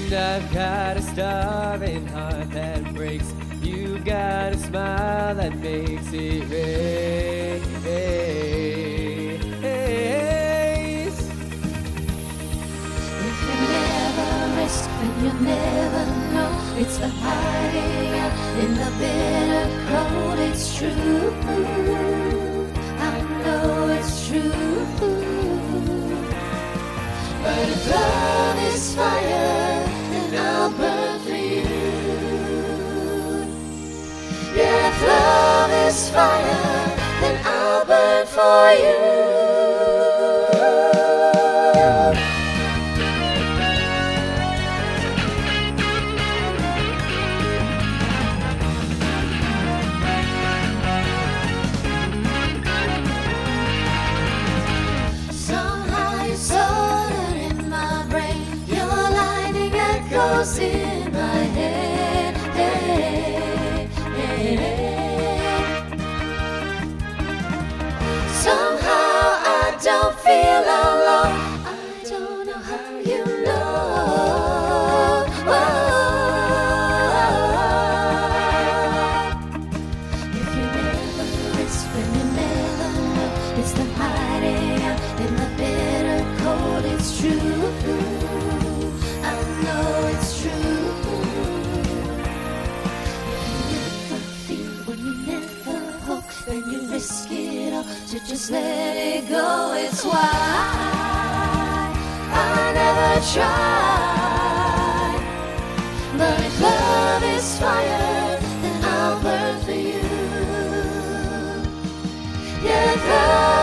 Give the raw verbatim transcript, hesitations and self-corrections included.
I've got a starving heart that breaks. You got a smile that makes it rain. If you never rest, then you never know. It's the hiding out in the bitter cold. It's true, I know it's true. But if love is fire, then I'll burn for you. Yeah, if love is fire, then I'll burn for you. Goes in my head, hey, hey, hey. Somehow I don't feel alone. I don't know how you know. If you never rest, when you never know, it's the hiding out in the bitter cold. It's true, I know it's true. If you never feel when you never hope, then you risk it all to just let it go. It's why I never try. But if love is fire, then I'll burn for you. Yeah, if love